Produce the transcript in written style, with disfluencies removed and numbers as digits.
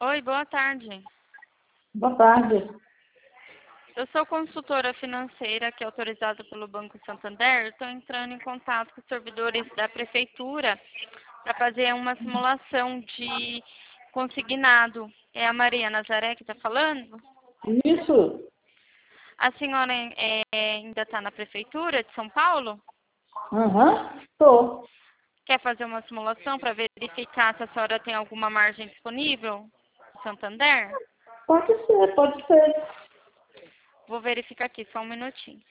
Oi, boa tarde. Boa tarde. Eu sou consultora financeira que é autorizada pelo Banco Santander. Estou entrando em contato com os servidores da prefeitura para fazer uma simulação de consignado. É a Maria Nazaré que está falando? Isso? A senhora ainda está na prefeitura de São Paulo? Aham, tô. Quer fazer uma simulação para verificar se a senhora tem alguma margem disponível no Santander? Pode ser, pode ser. Vou verificar aqui, só um minutinho.